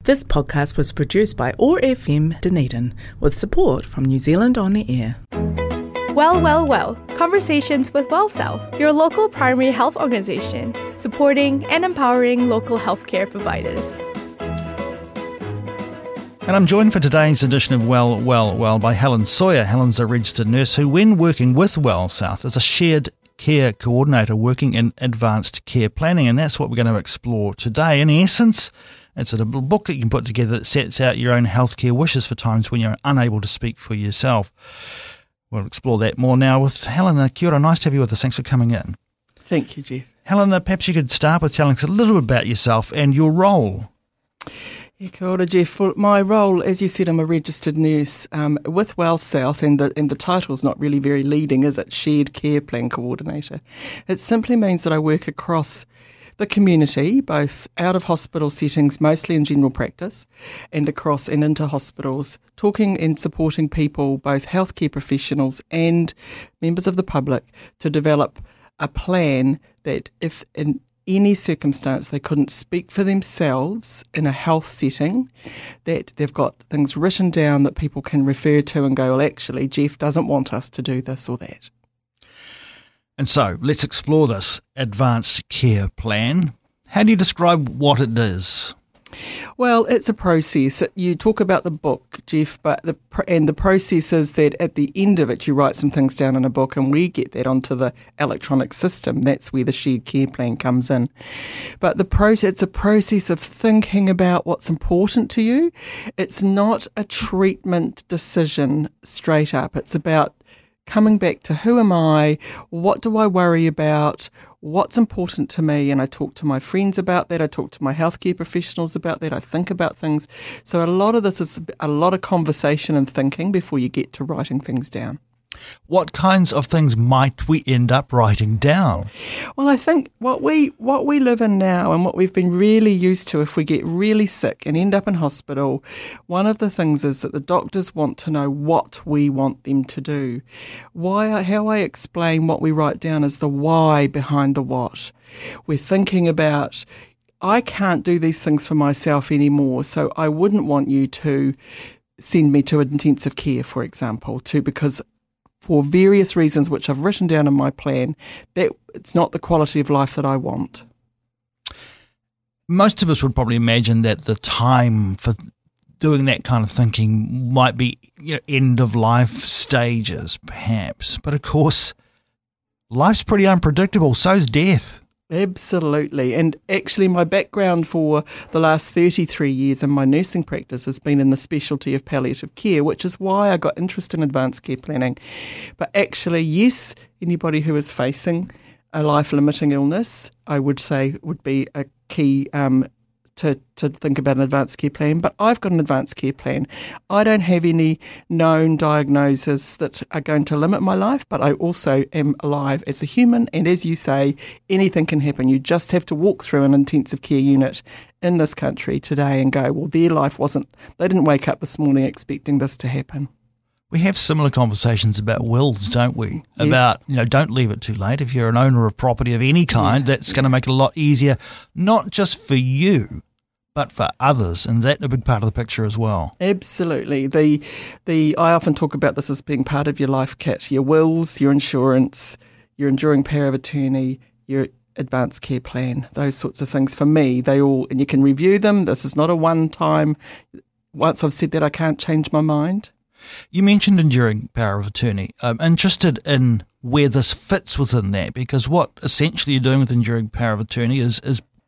This podcast was produced by OAR FM Dunedin with support from New Zealand On Air. Well. Conversations with WellSouth, your local primary health organisation, supporting and empowering local healthcare providers. And I'm joined for today's edition of Well by Helen Sawyer. Helen's a registered nurse who, when working with WellSouth, is a shared care coordinator working in advanced care planning, and that's what we're going to explore today. In essence, it's a book that you can put together that sets out your own healthcare wishes for times when you're unable to speak for yourself. We'll explore that more now with Helen. Kia ora, nice to have you with us. Thanks for coming in. Thank you, Jeff. Helen, perhaps you could start with telling us a little bit about yourself and your role. Yeah, kia ora, Jeff. Well, my role, as you said, I'm a registered nurse with WellSouth, and the title's not really very leading, is it? Shared Care Plan Coordinator. It simply means that I work across the community, both out of hospital settings, mostly in general practice, and across and into hospitals, talking and supporting people, both healthcare professionals and members of the public, to develop a plan that if in any circumstance they couldn't speak for themselves in a health setting, that they've got things written down that people can refer to and go, well, actually, Jeff doesn't want us to do this or that. And so, let's explore this advanced care plan. How do you describe what it is? Well, it's a process. You talk about the book, Jeff, but the process is that at the end of it, you write some things down in a book, and we get that onto the electronic system. That's where the shared care plan comes in. But it's a process of thinking about what's important to you. It's not a treatment decision straight up. It's about coming back to who am I, what do I worry about, what's important to me, and I talk to my friends about that, I talk to my healthcare professionals about that, I think about things. So a lot of this is a lot of conversation and thinking before you get to writing things down. What kinds of things might we end up writing down? Well, I think what we live in now and what we've been really used to, if we get really sick and end up in hospital, one of the things is that the doctors want to know what we want them to do. How I explain what we write down is the why behind the what. We're thinking about, I can't do these things for myself anymore, so I wouldn't want you to send me to intensive care, for example, because for various reasons which I've written down in my plan, that it's not the quality of life that I want. Most of us would probably imagine that the time for doing that kind of thinking might be end of life stages, perhaps. But of course, life's pretty unpredictable, so's death. Absolutely. And actually my background for the last 33 years in my nursing practice has been in the specialty of palliative care, which is why I got interested in advanced care planning. But actually, yes, anybody who is facing a life-limiting illness, I would say would be a key to think about an advanced care plan. But I've got an advanced care plan. I don't have any known diagnoses that are going to limit my life, but I also am alive as a human. And as you say, anything can happen. You just have to walk through an intensive care unit in this country today and go, well, their life they didn't wake up this morning expecting this to happen. We have similar conversations about wills, don't we? Yes. About, don't leave it too late. If you're an owner of property of any kind, that's going to make it a lot easier, not just for you, but for others, and that's a big part of the picture as well. Absolutely. I often talk about this as being part of your life kit: your wills, your insurance, your enduring power of attorney, your advanced care plan, those sorts of things. For me, and you can review them. This is not a one-time, once I've said that, I can't change my mind. You mentioned enduring power of attorney. I'm interested in where this fits within that, because what essentially you're doing with enduring power of attorney is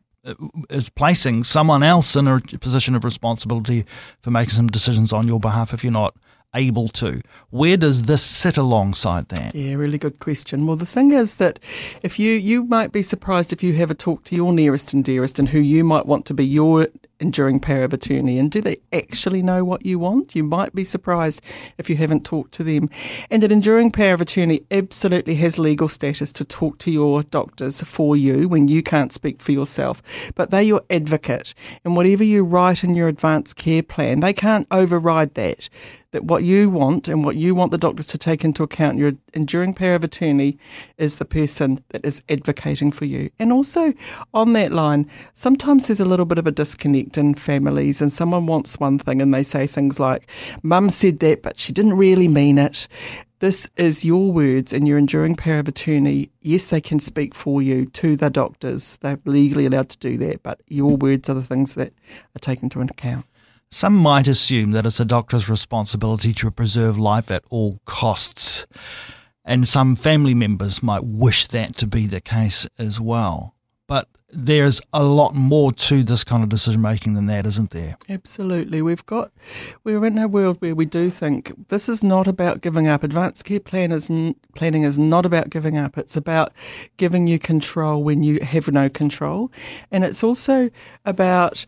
placing someone else in a position of responsibility for making some decisions on your behalf if you're not able to. Where does this sit alongside that? Yeah, really good question. Well, the thing is that if you might be surprised if you have a talk to your nearest and dearest and who you might want to be your enduring power of attorney, and do they actually know what you want? You might be surprised if you haven't talked to them. And an enduring power of attorney absolutely has legal status to talk to your doctors for you when you can't speak for yourself, but they're your advocate, and whatever you write in your advanced care plan, they can't override that. that what you want and what you want the doctors to take into account, your enduring power of attorney is the person that is advocating for you. And also on that line, sometimes there's a little bit of a disconnect in families and someone wants one thing and they say things like, Mum said that, but she didn't really mean it. This is your words and your enduring power of attorney. Yes, they can speak for you to the doctors. They're legally allowed to do that, but your words are the things that are taken into account. Some might assume that it's a doctor's responsibility to preserve life at all costs, and some family members might wish that to be the case as well. But there's a lot more to this kind of decision-making than that, isn't there? Absolutely. We're in a world where we do think this is not about giving up. Advanced care planning is not about giving up. It's about giving you control when you have no control. And it's also about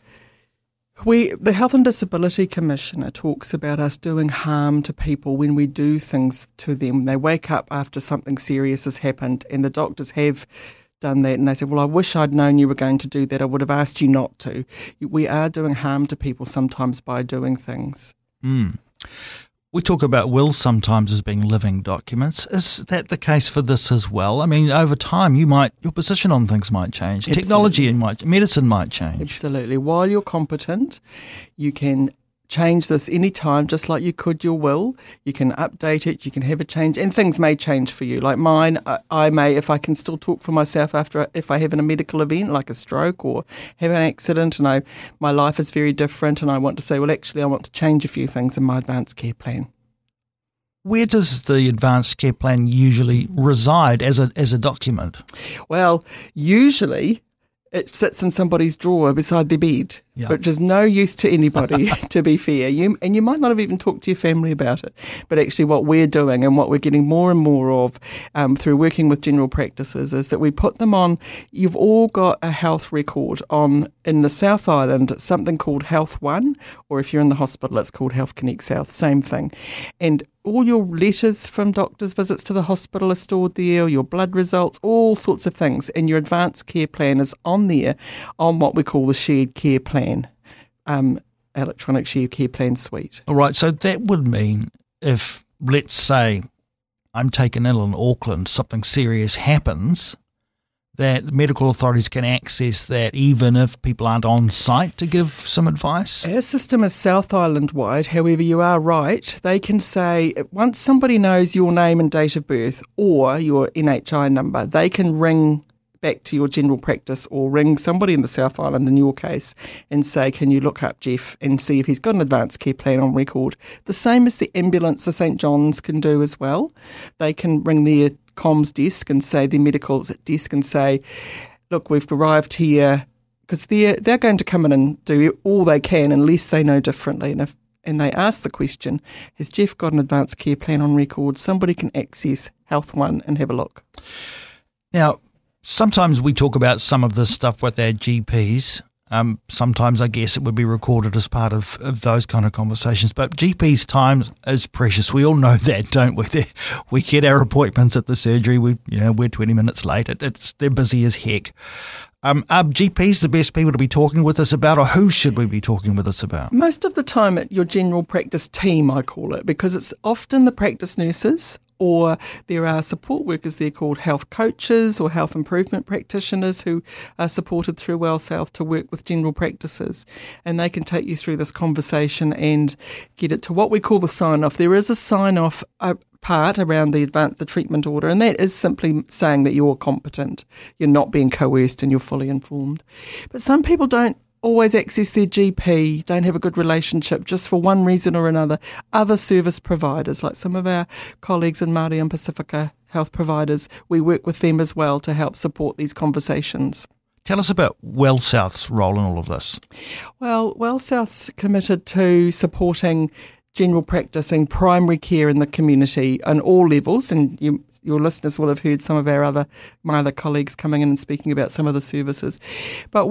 the Health and Disability Commissioner talks about us doing harm to people when we do things to them. They wake up after something serious has happened and the doctors have done that and they said, well, I wish I'd known you were going to do that. I would have asked you not to. We are doing harm to people sometimes by doing things. We talk about wills sometimes as being living documents. Is that the case for this as well? I mean, over time, your position on things might change. Absolutely. Technology medicine might change. Absolutely. While you're competent, you can change this any time, just like you could your will. You can update it, you can have a change, and things may change for you. Like mine, I may, if I can still talk for myself if I have a medical event like a stroke or have an accident and my life is very different and I want to say, well, actually I want to change a few things in my advanced care plan. Where does the advanced care plan usually reside as a document? Well, usually it sits in somebody's drawer beside their bed, which is no use to anybody, to be fair. You might not have even talked to your family about it. But actually what we're doing and what we're getting more and more of through working with general practices is that we put them on. You've all got a health record in the South Island, something called Health One, or if you're in the hospital, it's called Health Connect South, same thing. And all your letters from doctors' visits to the hospital are stored there, your blood results, all sorts of things. And your advanced care plan is on there on what we call the shared care plan, electronic shared care plan suite. All right, so that would mean if, let's say, I'm taken ill in Auckland, something serious happens, that medical authorities can access that even if people aren't on site to give some advice? Our system is South Island wide, however you are right. They can say, once somebody knows your name and date of birth or your NHI number, they can ring back to your general practice or ring somebody in the South Island in your case and say, can you look up Jeff and see if he's got an advanced care plan on record? The same as the ambulance for St John's can do as well. They can ring their comms desk and say, their medical desk and say, look, we've arrived here, because they're going to come in and do all they can unless they know differently. And they ask the question, has Jeff got an advanced care plan on record? Somebody can access Health One and have a look. Now, sometimes we talk about some of this stuff with our GPs. Sometimes I guess it would be recorded as part of those kind of conversations. But GP's time is precious. We all know that, don't we? We get our appointments at the surgery. We're 20 minutes late. They're busy as heck. Are GPs the best people to be talking with us about, or who should we be talking with us about? Most of the time at your general practice team, I call it, because it's often the practice nurses, or there are support workers there called health coaches or health improvement practitioners who are supported through Well South to work with general practices. And they can take you through this conversation and get it to what we call the sign-off. There is a sign-off part around the treatment order, and that is simply saying that you're competent, you're not being coerced and you're fully informed. But some people don't always access their GP, don't have a good relationship just for one reason or another. Other service providers, like some of our colleagues in Māori and Pacifica health providers, we work with them as well to help support these conversations. Tell us about Well South's role in all of this. Well, Well South's committed to supporting general practice and primary care in the community on all levels, and your listeners will have heard some of my other colleagues coming in and speaking about some of the services. But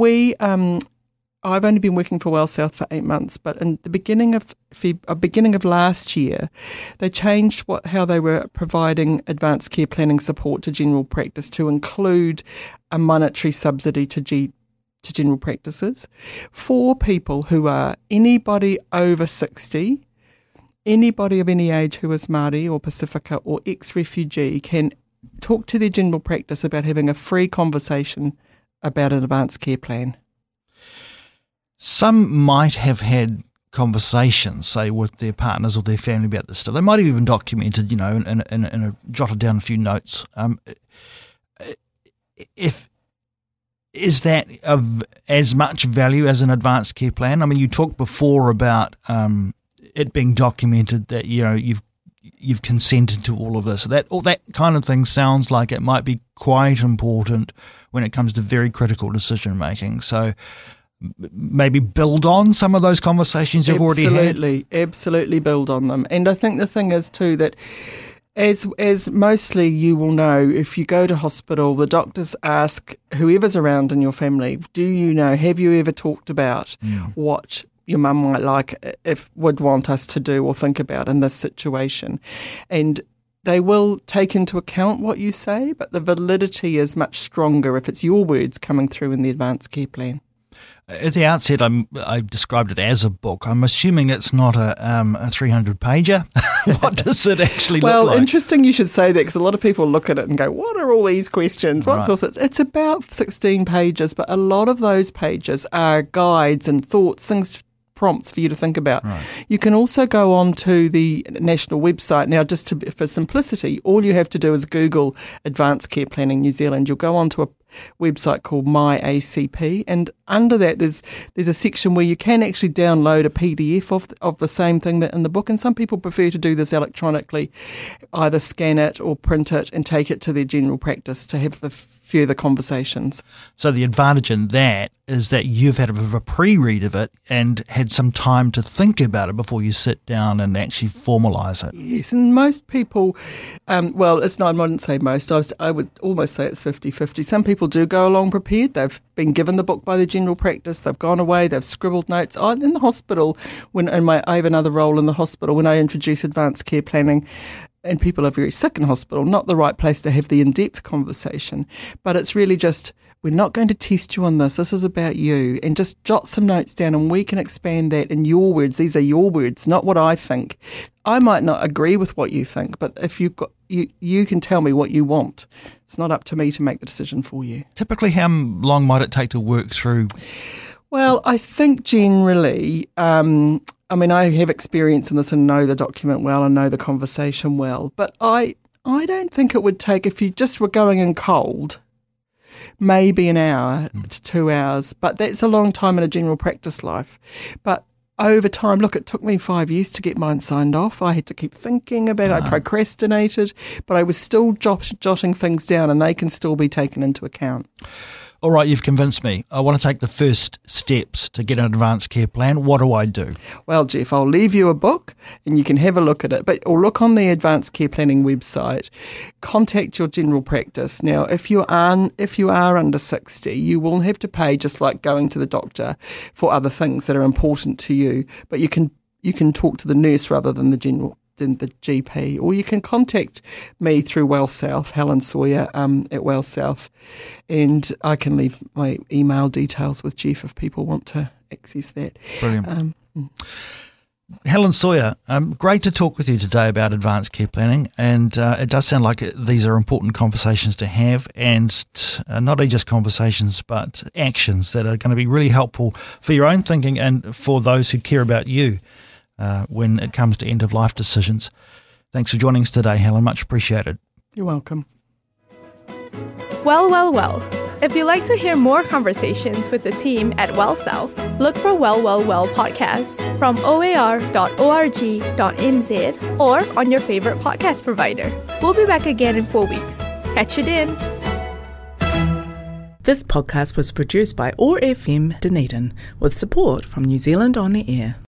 I've only been working for Well South for 8 months, but in the beginning of last year, they changed how they were providing advanced care planning support to general practice to include a monetary subsidy to general practices for people who are anybody over 60, anybody of any age who is Māori or Pasifika or ex-refugee can talk to their general practice about having a free conversation about an advanced care plan. Some might have had conversations, say, with their partners or their family about this stuff. They might have even documented, and jotted down a few notes. Is that of as much value as an advanced care plan? I mean, you talked before about it being documented that you've consented to all of this. All that kind of thing sounds like it might be quite important when it comes to very critical decision making. So maybe build on some of those conversations you've already had. Absolutely build on them. And I think the thing is too that as mostly you will know, if you go to hospital, the doctors ask whoever's around in your family, have you ever talked about what your mum might would want us to do or think about in this situation? And they will take into account what you say, but the validity is much stronger if it's your words coming through in the advanced care plan. At the outset, I described it as a book. I'm assuming it's not a 300-pager. What does it actually look like? Well, interesting you should say that, because a lot of people look at it and go, what are all these questions? It's about 16 pages, but a lot of those pages are guides and thoughts, prompts for you to think about. Right. You can also go on to the national website. Now, for simplicity, all you have to do is Google Advanced Care Planning New Zealand. You'll go on to a website called MyACP, and under that there's a section where you can actually download a PDF of the same thing that in the book, and some people prefer to do this electronically, either scan it or print it and take it to their general practice to have the further conversations. So the advantage in that is that you've had a bit of a pre-read of it and had some time to think about it before you sit down and actually formalise it. Yes, and most people, I wouldn't say most, I would almost say it's 50-50. Some people do go along prepared. They've been given the book by the general practice, they've gone away, they've scribbled notes. In the hospital, I have another role in the hospital when I introduce advanced care planning, and people are very sick in hospital, not the right place to have the in-depth conversation. But it's really just, we're not going to test you on this. This is about you. And just jot some notes down and we can expand that in your words. These are your words, not what I think. I might not agree with what you think, but if you can tell me what you want. It's not up to me to make the decision for you. Typically, how long might it take to work through? Well, I think generally, I have experience in this and know the document well and know the conversation well, but I don't think it would take, if you just were going in cold, maybe an hour to 2 hours, but that's a long time in a general practice life. But over time, look, it took me 5 years to get mine signed off. I had to keep thinking about it. I procrastinated, but I was still jotting things down, and they can still be taken into account. All right, you've convinced me. I want to take the first steps to get an advanced care plan. What do I do? Well, Jeff, I'll leave you a book and you can have a look at it. Or look on the Advanced Care Planning website. Contact your general practice. Now, if you are under 60, you will have to pay, just like going to the doctor, for other things that are important to you. But you can talk to the nurse rather than the GP, or you can contact me through WellSouth, Helen Sawyer at WellSouth, and I can leave my email details with Jeff if people want to access that. Brilliant. Helen Sawyer, great to talk with you today about advanced care planning, and it does sound like these are important conversations to have, and not only just conversations but actions that are going to be really helpful for your own thinking and for those who care about you when it comes to end-of-life decisions. Thanks for joining us today, Helen. Much appreciated. You're welcome. Well, well, well. If you'd like to hear more conversations with the team at WellSouth, look for Well, Well, Well podcast from oar.org.nz or on your favorite podcast provider. We'll be back again in 4 weeks. Catch you then. This podcast was produced by OAR FM Dunedin with support from New Zealand On the Air.